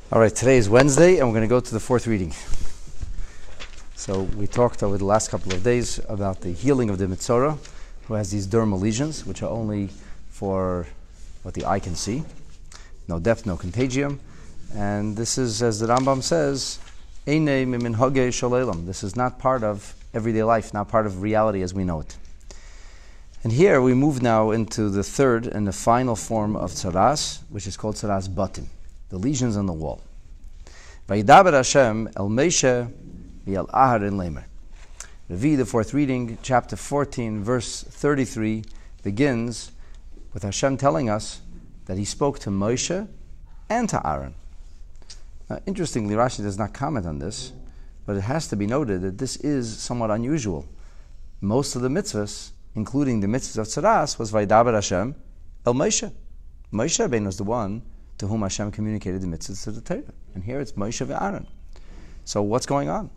All right, today is Wednesday, and we're going to go to the fourth reading. So we talked over the last couple of days about the healing of the Mitzorah, who has these dermal lesions, which are only for what the eye can see. No depth, no contagium. And this is, as the Rambam says, Einei miminhage shalelam. This is not part of everyday life, not part of reality as we know it. And here we move now into the third and the final form of tzaras, which is called tzaras batim, the lesions on the wall. Vayidaber Hashem el Moshe v'el Aharon lemer. Revi, the fourth reading, chapter 14, verse 33, begins with Hashem telling us that He spoke to Moshe and to Aaron. Now, interestingly, Rashi does not comment on this, but it has to be noted that this is somewhat unusual. Most of the mitzvahs, including the mitzvahs of tzaras, was Vayidaber Hashem el Moshe. Moshe Rabbeinu was the one to whom Hashem communicated the mitzvahs of the Torah. And here it's Moshe and Aaron. So what's going on?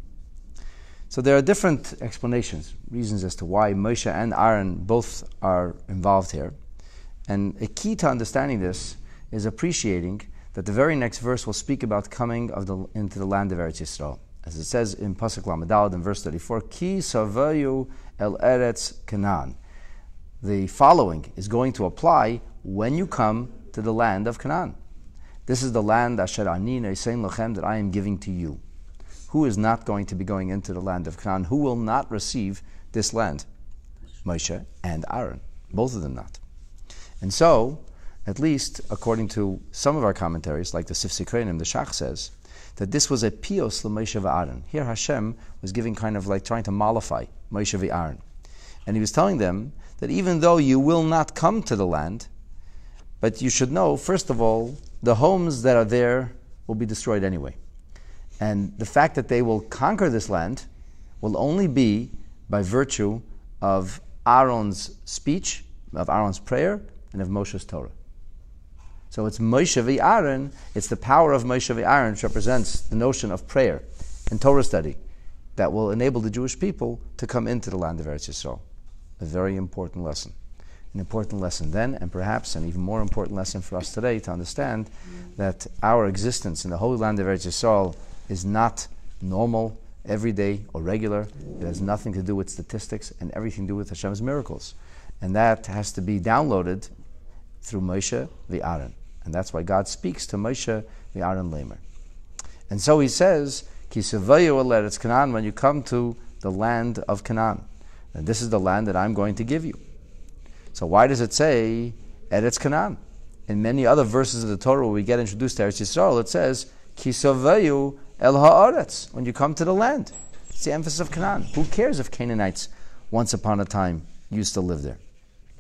So there are different explanations, reasons as to why Moshe and Aaron both are involved here. And a key to understanding this is appreciating that the very next verse will speak about coming into the land of Eretz Yisrael. As it says in Pasuk Lamed in verse 34, Ki savayu el Eretz Canaan. The following is going to apply when you come to the land of Canaan. This is the land Asher Ani Nesein Lachem that I am giving to you. Who is not going to be going into the land of Canaan? Who will not receive this land? Moshe and Aaron. Both of them not. And so, at least according to some of our commentaries, like the Sifsei Krenim, the Shach says, that this was a pios l'Moshe v'Aaron. Here Hashem was giving kind of like trying to mollify Moshe v'Aaron. And He was telling them that even though you will not come to the land, but you should know, first of all, the homes that are there will be destroyed anyway. And the fact that they will conquer this land will only be by virtue of Aaron's speech, of Aaron's prayer, and of Moshe's Torah. So it's Moshe v'Aaron, it's the power of Moshe v'Aaron, which represents the notion of prayer and Torah study, that will enable the Jewish people to come into the land of Eretz Yisrael. A very important lesson. An important lesson then, and perhaps an even more important lesson for us today to understand that our existence in the Holy Land of Eretz Yisrael is not normal, everyday, or regular. It has nothing to do with statistics and everything to do with Hashem's miracles. And that has to be downloaded through Moshe v'Aaron. And that's why God speaks to Moshe v'Aaron Lemer. And so He says, Ki sevayu el Eretz Canaan, when you come to the land of Canaan. And this is the land that I'm going to give you. So why does it say Eretz Canaan? In many other verses of the Torah where we get introduced to Eretz Yisrael, it says, Ki savayu el ha'aretz, when you come to the land. It's the emphasis of Canaan. Who cares if Canaanites once upon a time used to live there?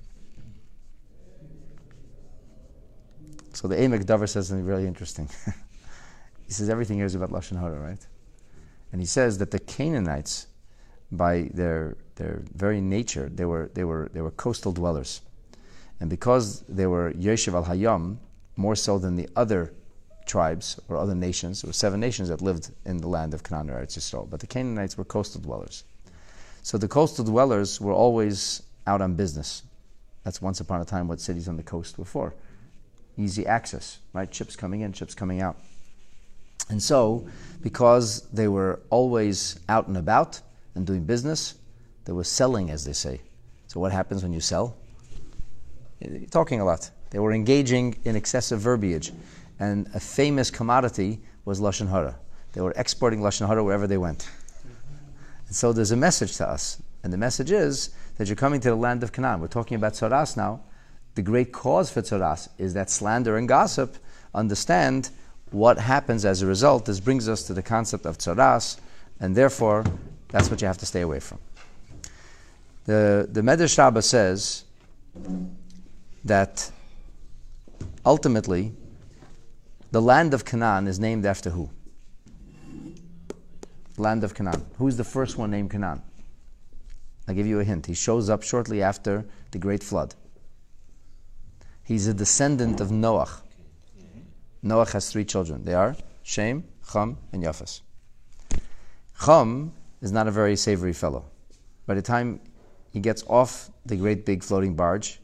So the Emek Davar says something really interesting. He says everything here is about Lashon Hara, right? And he says that the Canaanites, by their very nature, they were coastal dwellers, and because they were Yeshiv al Hayam, more so than the other tribes or other nations, there were 7 nations that lived in the land of Canaan or Eretz Yisrael, but the Canaanites were coastal dwellers. So the coastal dwellers were always out on business. That's once upon a time what cities on the coast were for. Easy access, right? Ships coming in, ships coming out. And so, because they were always out and about and doing business, they were selling, as they say. So what happens when you sell? You're talking a lot. They were engaging in excessive verbiage. And a famous commodity was Lashon Hara. They were exporting Lashon Hara wherever they went. And so there's a message to us. And the message is that you're coming to the land of Canaan. We're talking about tzaras now. The great cause for tzaras is that slander and gossip. Understand what happens as a result. This brings us to the concept of tzaras. And therefore, that's what you have to stay away from. The Medrash Rabbah says that ultimately the land of Canaan is named after who? Land of Canaan. Who's the first one named Canaan? I'll give you a hint. He shows up shortly after the great flood. He's a descendant of Noach. Noach has 3 children. They are Shem, Cham, and Yafes. Cham is not a very savory fellow. By the time he gets off the great big floating barge,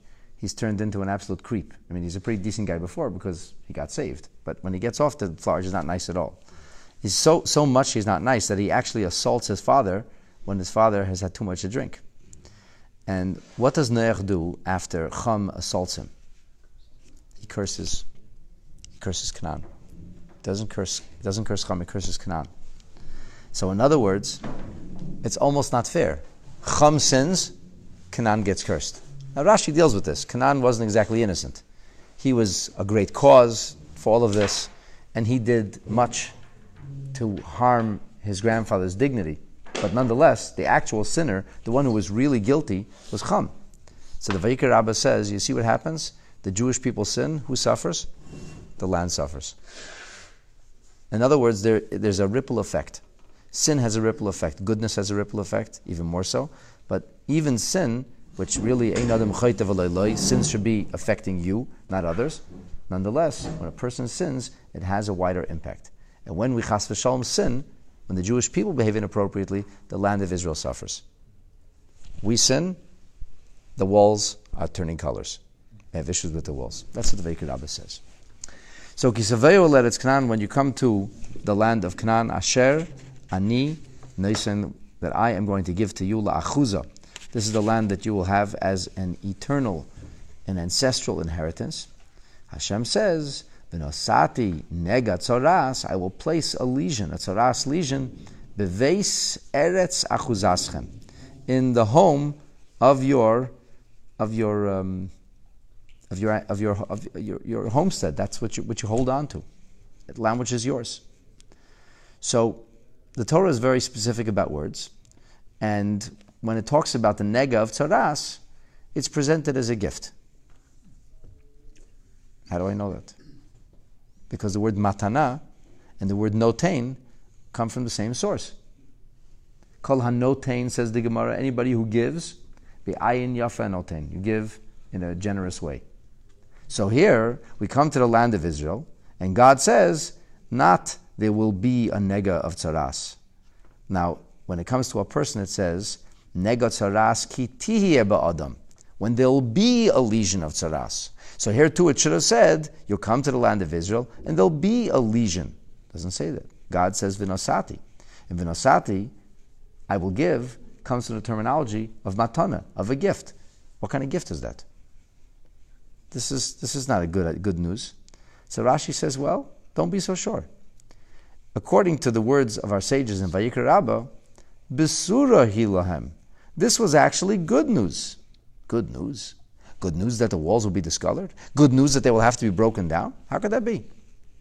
he's turned into an absolute creep. I mean, he's a pretty decent guy before because he got saved. But when he gets off the Flarge, he's not nice at all. He's so much he's not nice that he actually assaults his father when his father has had too much to drink. And what does Noach do after Chum assaults him? He curses Canaan. Doesn't curse Chum, he curses Canaan. So in other words, it's almost not fair. Chum sins, Canaan gets cursed. Now Rashi deals with this. Canaan wasn't exactly innocent. He was a great cause for all of this, and he did much to harm his grandfather's dignity. But nonetheless, the actual sinner, the one who was really guilty, was Chum. So the Vayikra Rabbah says, you see what happens? The Jewish people sin, who suffers? The land suffers. In other words, there's a ripple effect. Sin has a ripple effect. Goodness has a ripple effect, even more so. But even sin, which really ein adam chaytav alayloy, sin should be affecting you, not others. Nonetheless, when a person sins, it has a wider impact. And when we chas v'shalom sin, when the Jewish people behave inappropriately, the land of Israel suffers. We sin, the walls are turning colors. They have issues with the walls. That's what the Vayikra Rabbah says. So, Kisaveo Eretz Canaan, when you come to the land of Canaan, Asher, Ani, Neisen, that I am going to give to you, La'achuza. This is the land that you will have as an eternal, an ancestral inheritance. Hashem says, V'nosati nega tzoras, I will place a legion, a tzoras legion, beveis eretz achuzaschem, in the home of your homestead. That's what you hold on to, the land which is yours. So the Torah is very specific about words, and when it talks about the nega of tzoras, it's presented as a gift. How do I know that? Because the word matana and the word notain come from the same source. Kol hanotain, says the Gemara, anybody who gives, be'ayin yafa notain, you give in a generous way. So here, we come to the land of Israel, and God says, not there will be a nega of tzaras. Now, when it comes to a person, it says, nega tzaras ki tihye ba'adam, when there will be a legion of tzaras. So here too it should have said, you'll come to the land of Israel, and there'll be a legion. It doesn't say that. God says vinosati. And vinosati, I will give, comes from the terminology of matana, of a gift. What kind of gift is that? This is not a good news. So Rashi says, well, don't be so sure. According to the words of our sages in Vayikra Rabbah, Besura hilahem. This was actually good news. Good news? Good news that the walls will be discolored? Good news that they will have to be broken down? How could that be?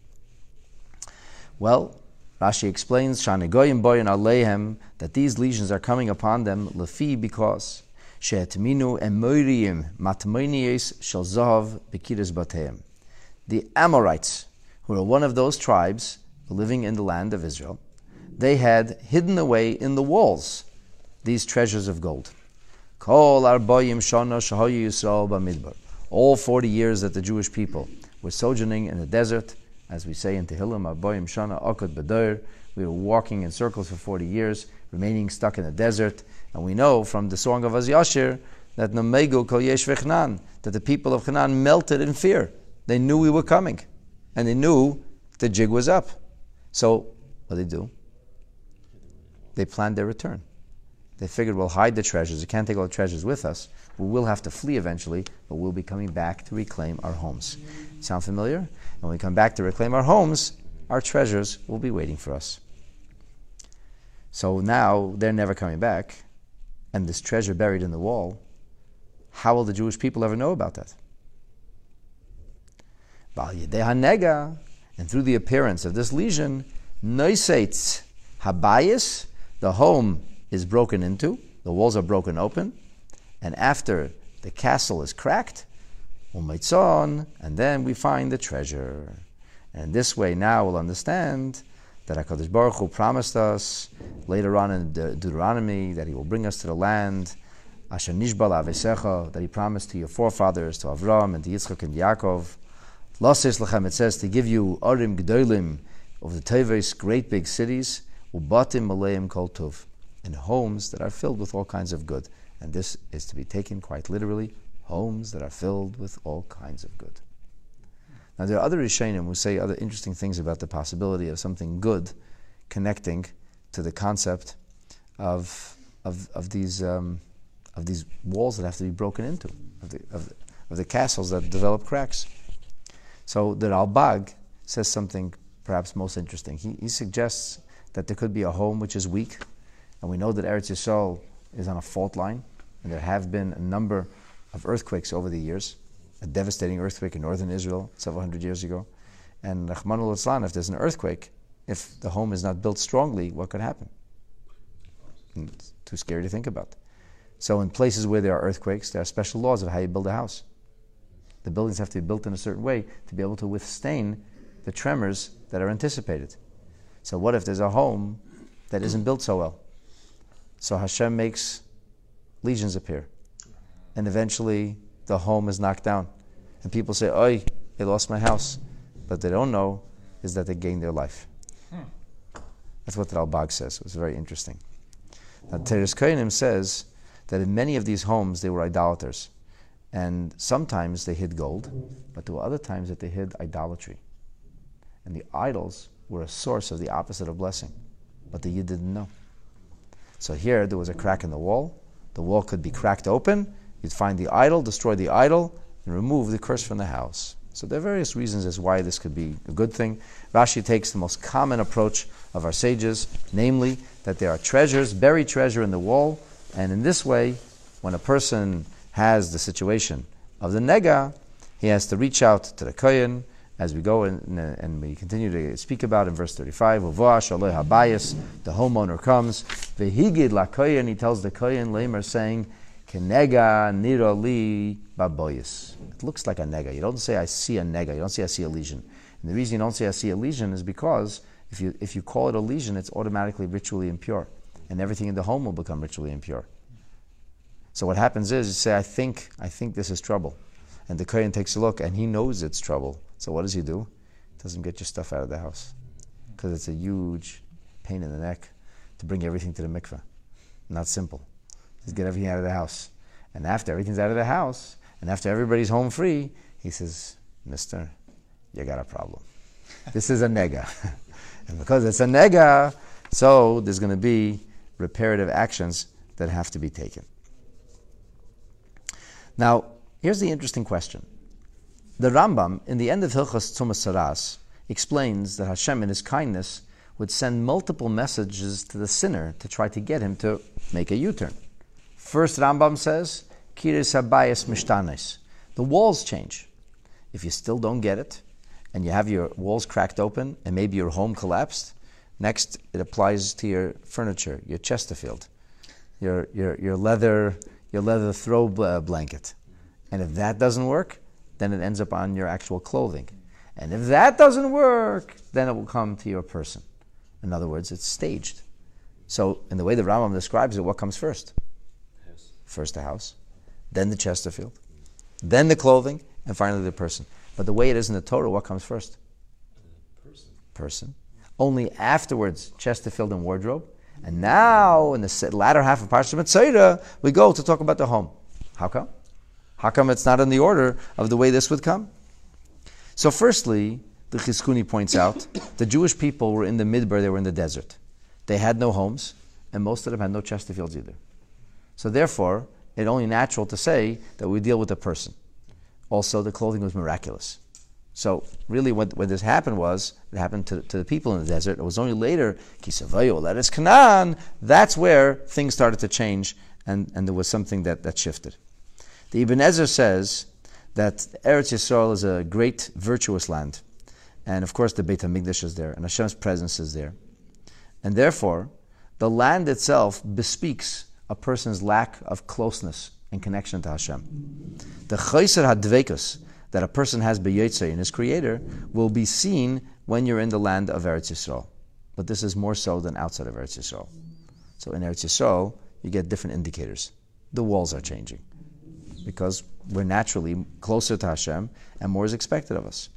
Well, Rashi explains, Shanegoyim boyan aleihem, that these legions are coming upon them, lefi, because she'etminu emoiriyim matmoinies shel zahav bekiris bateim. The Amorites, who are one of those tribes living in the land of Israel, they had hidden away in the walls these treasures of gold. Kol arbayim shana shahayu Yisrael b'midbar. All 40 years that the Jewish people were sojourning in the desert, as we say in Tehillim, arbayim shana akad b'der, we were walking in circles for 40 years, remaining stuck in the desert. And we know from the song of Azyashir that Namegu kol yesh v'chnan, that the people of Canaan melted in fear. They knew we were coming, and they knew the jig was up. So what did they do? They planned their return. They figured we'll hide the treasures. We can't take all the treasures with us. We will have to flee eventually, but we'll be coming back to reclaim our homes. Sound familiar? And when we come back to reclaim our homes, our treasures will be waiting for us. So now they're never coming back, and this treasure buried in the wall, how will the Jewish people ever know about that? And through the appearance of this legion, noiseitz habayis, the home is broken into, the walls are broken open, and after the castle is cracked, umaitzon, and then we find the treasure. And this way now we'll understand that HaKadosh Baruch Hu promised us later on in Deuteronomy that He will bring us to the land, Asher Nishba La'avesecha, that He promised to your forefathers, to Avram and to Yitzchak and Yaakov. Lasis Lechem, it says, to give you Arim G'dolim of the Teves, great big cities, Ubatim Maleim Kol Tov, in homes that are filled with all kinds of good. And this is to be taken quite literally, homes that are filled with all kinds of good. Now there are other Rishonim who say other interesting things about the possibility of something good connecting to the concept of these walls that have to be broken into, of the castles that develop cracks. So the Ralbag says something perhaps most interesting. He suggests that there could be a home which is weak, and we know that Eretz Yisrael is on a fault line, and there have been a number of earthquakes over the years, a devastating earthquake in northern Israel several hundred years ago. And Rachmana litzlan, if there's an earthquake, if the home is not built strongly, what could happen? It's too scary to think about. So in places where there are earthquakes, there are special laws of how you build a house. The buildings have to be built in a certain way to be able to withstand the tremors that are anticipated. So what if there's a home that isn't built so well? So Hashem makes legions appear, and eventually the home is knocked down. And people say, "Oi, they lost my house." But they don't know is that they gained their life. That's what the Ralbag says. It was very interesting. Now, Teres Kohanim says that in many of these homes they were idolaters. And sometimes they hid gold, but there were other times that they hid idolatry. And the idols were a source of the opposite of blessing, but the Yid didn't know. So here there was a crack in the wall. The wall could be cracked open. You'd find the idol, destroy the idol, and remove the curse from the house. So there are various reasons as why this could be a good thing. Rashi takes the most common approach of our sages, namely that there are treasures, buried treasure in the wall, and in this way, when a person has the situation of the nega, he has to reach out to the kohen, as we go and we continue to speak about in verse 35. The homeowner comes, vehigid la kohen, he tells the kohen lamer saying, kenega nira li baboyis. It looks like a nega. You don't say I see a nega. You don't say I see a lesion. And the reason you don't say I see a lesion is because if you call it a lesion, it's automatically ritually impure, and everything in the home will become ritually impure. So what happens is you say, I think this is trouble. And the kohen takes a look and he knows it's trouble. So what does he do? He doesn't get your stuff out of the house. Because it's a huge pain in the neck to bring everything to the mikveh. Not simple. Just get everything out of the house. And after everything's out of the house, and after everybody's home free, he says, Mister, you got a problem. This is a nega. And because it's a nega, so there's going to be reparative actions that have to be taken. Now, here's the interesting question. The Rambam, in the end of Hilchos Tzumas Saras, explains that Hashem, in His kindness, would send multiple messages to the sinner to try to get him to make a U-turn. First, Rambam says, Kiris habayis mishtanes. The walls change. If you still don't get it, and you have your walls cracked open, and maybe your home collapsed, next it applies to your furniture, your Chesterfield, your leather throw blanket. And if that doesn't work, then it ends up on your actual clothing. And if that doesn't work, then it will come to your person. In other words, it's staged. So in the way the Rambam describes it, what comes first? First the house, then the Chesterfield, then the clothing, and finally the person. But the way it is in the Torah, what comes first? Person. Only afterwards, Chesterfield and wardrobe. And now, in the latter half of Parashat Metzora, we go to talk about the home. How come? How come it's not in the order of the way this would come? So firstly, the Chizkuni points out, the Jewish people were in the Midbar, they were in the desert. They had no homes, and most of them had no Chesterfields either. So therefore, it's only natural to say that we deal with the person. Also, the clothing was miraculous. So really when this happened it happened to the people in the desert. It was only later, Kisavayo, that is Canaan, that's where things started to change, and there was something that shifted. The Ibn Ezra says that Eretz Yisrael is a great, virtuous land. And of course the Beit HaMikdash is there, and Hashem's presence is there. And therefore, the land itself bespeaks a person's lack of closeness and connection to Hashem. The Chayser HaDveikus that a person has b'yotzei in his Creator will be seen when you're in the land of Eretz Yisrael. But this is more so than outside of Eretz Yisrael. So in Eretz Yisrael, you get different indicators. The walls are changing because we're naturally closer to Hashem and more is expected of us.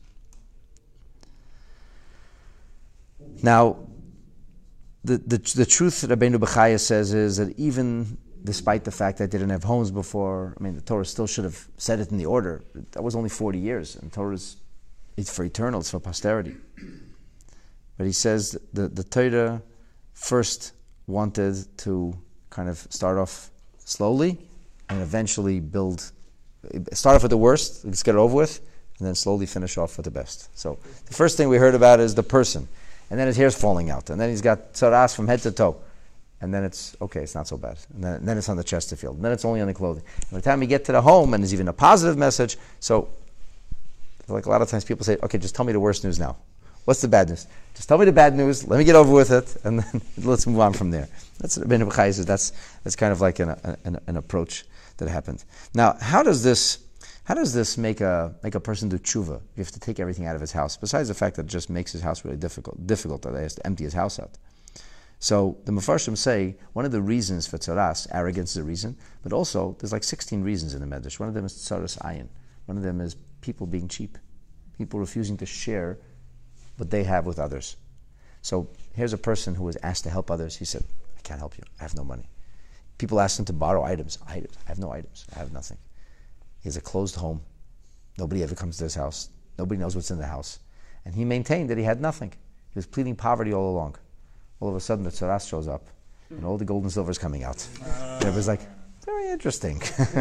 Now, the truth that Rabbeinu Bechaya says is that even despite the fact that they didn't have homes before. I mean, the Torah still should have said it in the order. That was only 40 years, and Torah it's for eternal, it's for posterity. But he says the Torah first wanted to kind of start off slowly and eventually start off with the worst, let's get it over with, and then slowly finish off with the best. So the first thing we heard about is the person, and then his hair's falling out, and then he's got tzaras from head to toe, and then it's not so bad, and then it's on the Chesterfield, and then it's only on the clothing. And by the time we get to the home, and there's even a positive message, so like a lot of times people say, okay, just tell me the worst news now. What's the bad news? Just tell me the bad news, let me get over with it, and then let's move on from there. That's what Rabbeinu Bachai says. That's kind of like an approach that happened. Now, how does this make a person do tshuva? You have to take everything out of his house, besides the fact that it just makes his house really difficult that he has to empty his house out. So the Mefarshim say one of the reasons for tzaras, arrogance is a reason, but also there's like 16 reasons in the Medrash. One of them is tzaras ayin. One of them is people being cheap, people refusing to share what they have with others. So here's a person who was asked to help others. He said, I can't help you, I have no money. People asked him to borrow items. I have no items, I have nothing. He has a closed home. Nobody ever comes to his house. Nobody knows what's in the house. And he maintained that he had nothing. He was pleading poverty all along. All of a sudden the tzaras shows up and all the gold and silver is coming out. And it was like, very interesting.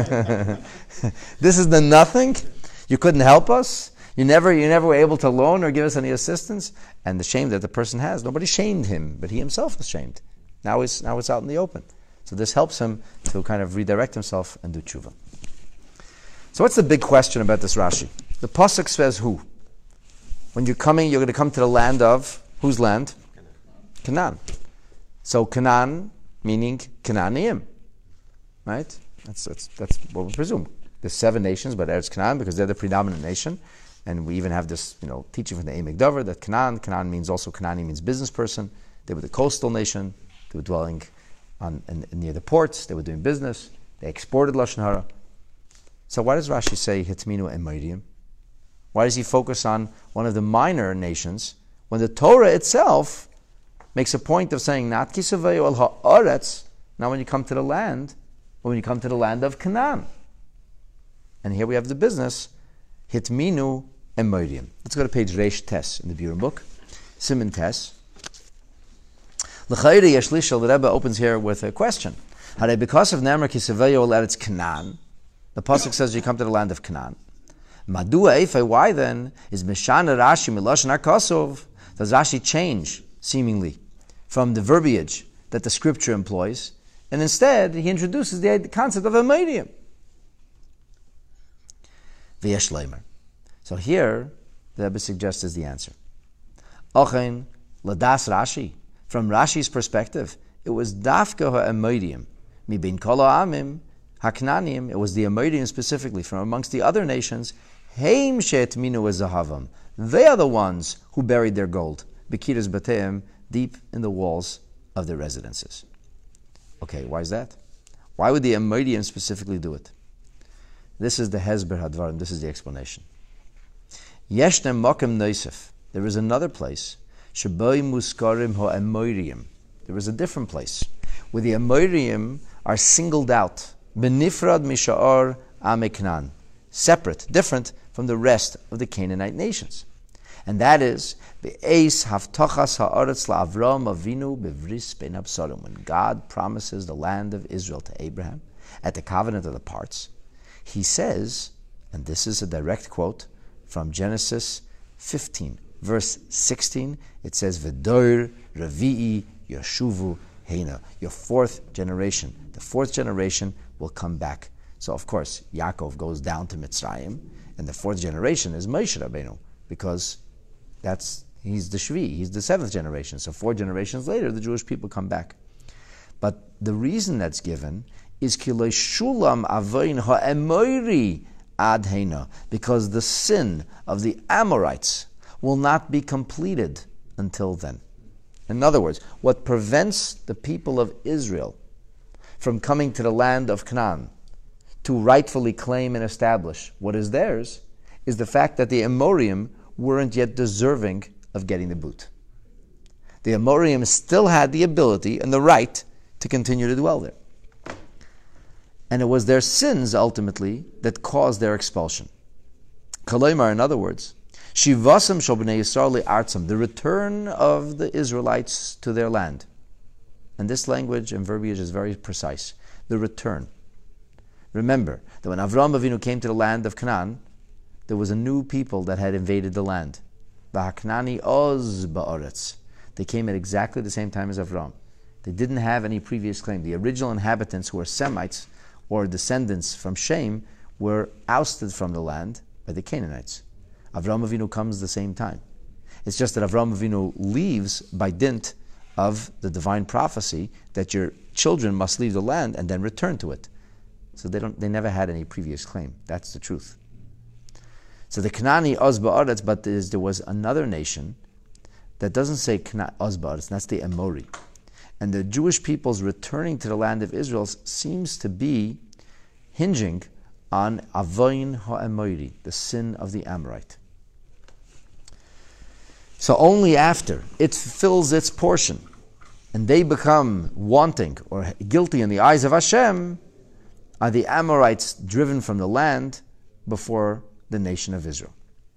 This is the nothing? You couldn't help us? You never were able to loan or give us any assistance? And the shame that the person has, nobody shamed him, but he himself was shamed. Now it's out in the open. So this helps him to kind of redirect himself and do tshuva. So what's the big question about this Rashi? The pasuk says who? When you're going to come to the land of, whose land? Canaan. So Canaan, meaning Canaanim, right? That's what we presume. There's 7 nations, but Eretz Canaan, because they're the predominant nation. And we even have this, teaching from the Emek Dover that Canaan means also, Canaani means business person. They were the coastal nation. They were dwelling near the ports. They were doing business. They exported Lashon Hara. So why does Rashi say Hitminu Emorium? Why does he focus on one of the minor nations when the Torah itself makes a point of saying Nat Kisavayu al Haaretz? Now when you come to the land, when you come to the land of Canaan. And here we have the business Hitminu Emorium. Let's go to page Reish Tes in the Buren book. Siman Tes. L'chayri Yeshlishal, the Rebbe opens here with a question. Hare because of Nemar Kisavayu al Eretz Canaan, the pasuk says you come to the land of Canaan. Madua Eifei, why then is Mishana Rashi Miloshen HaKosov? Does Rashi change, seemingly, from the verbiage that the scripture employs, and instead he introduces the concept of a medium? V'yesh leimer. So here, the Rebbe suggests is the answer. Ochen Ladas Rashi. From Rashi's perspective, it was Dafka ha'emodium. Mi bin kol ha'amim Haknanim, it was the Amorium specifically from amongst the other nations. Heim she'etminu ezahavam. They are the ones who buried their gold. Bekiras bateim, deep in the walls of their residences. Okay, why is that? Why would the Amorium specifically do it? This is the Hezber Hadvarim. This is the explanation. Yeshnem mokem noisef. There is another place. Sheboi muskarim ha'Amorium. There is a different place where the Amorium are singled out. Benifrad misha'ar Ameknan, separate, different from the rest of the Canaanite nations. And that is the Eis Haftachas Haaretz LaAvram Avinu Bevris Ben Absarim, when God promises the land of Israel to Abraham at the covenant of the parts. He says, and this is a direct quote from Genesis 15, verse 16, it says, V'dor Revi'i Yoshuvu Heina, your 4th generation. The 4th generation will come back. So of course, Yaakov goes down to Mitzrayim, and the 4th generation is Moshe Rabbeinu, because he's the Shvi, he's the 7th generation. So 4 generations later, the Jewish people come back. But the reason that's given is Kiloi Shulam Avoin Ha'emori Ad Heina, because the sin of the Amorites will not be completed until then. In other words, what prevents the people of Israel from coming to the land of Canaan to rightfully claim and establish what is theirs is the fact that the Amorium weren't yet deserving of getting the boot. The Amorium still had the ability and the right to continue to dwell there. And it was their sins, ultimately, that caused their expulsion. Kalaymar, in other words, Shivasam shel bnei Yisrael le'artzam, the return of the Israelites to their land. And this language and verbiage is very precise. The return. Remember that when Avraham Avinu came to the land of Canaan, there was a new people that had invaded the land. V'haknani oz ba'aretz. They came at exactly the same time as Avraham. They didn't have any previous claim. The original inhabitants, who were Semites or descendants from Shem, were ousted from the land by the Canaanites. Avraham Avinu comes the same time. It's just that Avraham Avinu leaves by dint of the divine prophecy that your children must leave the land and then return to it. So they never had any previous claim. That's the truth. So the Kanani Oz Ba'aretz, but there was another nation that doesn't say Oz Ba'aretz, that's the Amori. And the Jewish people's returning to the land of Israel seems to be hinging on Avoin HaAmori, the sin of the Amorite. So only after it fulfills its portion and they become wanting or guilty in the eyes of Hashem are the Amorites driven from the land before the nation of Israel.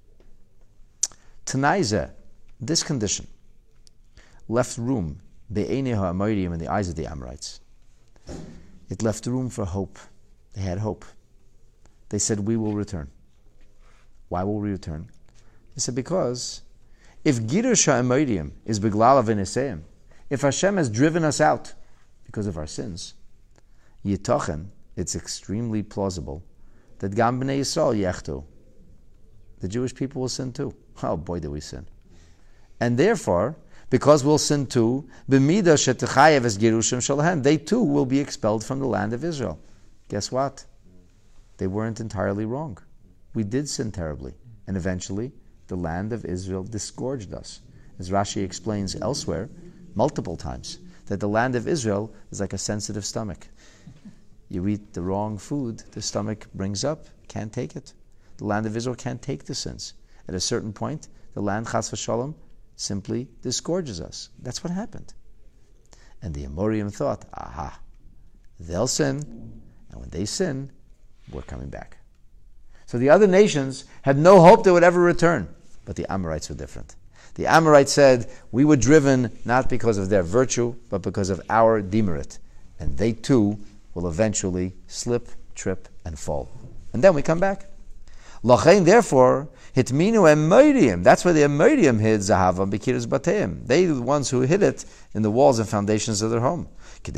Tanaiza, this condition, left room be'enei ha'amorim, in the eyes of the Amorites. It left room for hope. They had hope. They said, we will return. Why will we return? They said, because if Girush ha'amorim is beglal v'neseim, if Hashem has driven us out because of our sins, yitochen, it's extremely plausible that Gam B'nai Yisrael yechtu, the Jewish people will sin too. Oh boy, did we sin. And therefore, because we'll sin too, b'midah shetechayev es girushim shalahem, they too will be expelled from the land of Israel. Guess what? They weren't entirely wrong. We did sin terribly. And eventually, the land of Israel disgorged us. As Rashi explains elsewhere, multiple times, that the land of Israel is like a sensitive stomach. You eat the wrong food, the stomach brings up, can't take it. The land of Israel can't take the sins. At a certain point, the land, chas v'shalom, simply disgorges us. That's what happened. And the Amorim thought, aha, they'll sin, and when they sin, we're coming back. So the other nations had no hope they would ever return, but the Amorites were different. The Amorites said, we were driven not because of their virtue, but because of our demerit. And they too will eventually slip, trip, and fall. And then we come back. Lachain, therefore, hitminu Amorim. That's where the Amorim hid Zahavam B'kiras Bateim. They are the ones who hid it in the walls and foundations of their home. When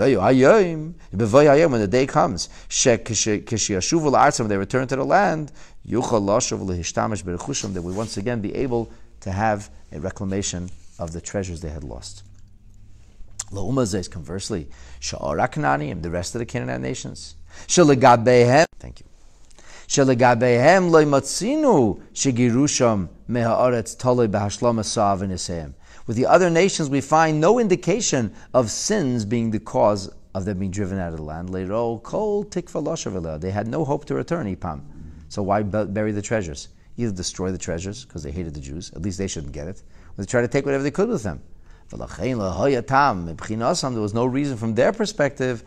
the day comes, when they return to the land, they will once again be able to have a reclamation of the treasures they had lost. Conversely, the rest of the Canaanite nations. Thank you. With the other nations, we find no indication of sins being the cause of them being driven out of the land. They had no hope to return, Ipam. So why bury the treasures? Either destroy the treasures, because they hated the Jews, at least they shouldn't get it, or they try to take whatever they could with them. There was no reason from their perspective.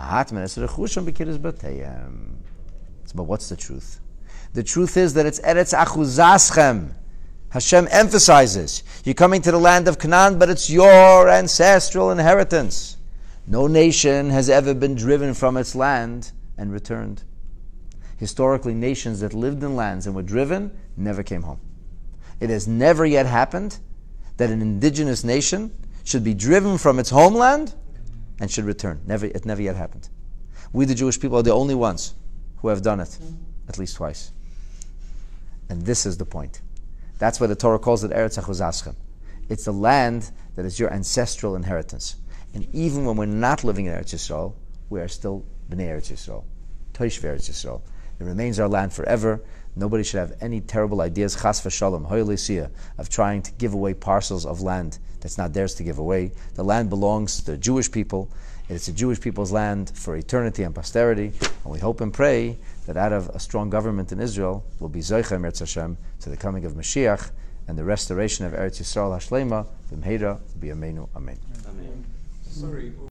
But what's the truth? The truth is that it's Eretz Achuzaschem. Hashem emphasizes, you're coming to the land of Canaan, but it's your ancestral inheritance. No nation has ever been driven from its land and returned. Historically, nations that lived in lands and were driven never came home. It has never yet happened that an indigenous nation should be driven from its homeland and should return. It never yet happened. We, the Jewish people, are the only ones who have done it at least twice. And this is the point. That's why the Torah calls it Eretz Achuzaschem. It's the land that is your ancestral inheritance. And even when we're not living in Eretz Yisrael, we are still Bnei Eretz Yisrael, Toish Eretz Yisrael. It remains our land forever. Nobody should have any terrible ideas, chas v'shalom, hoylesiyah, of trying to give away parcels of land that's not theirs to give away. The land belongs to the Jewish people. It's the Jewish people's land for eternity and posterity. And we hope and pray that out of a strong government in Israel will be Zoichem Eretz Hashem to the coming of Mashiach and the restoration of Eretz Yisrael Hashlema, V'mheira, B'yameinu, Amen. Sorry.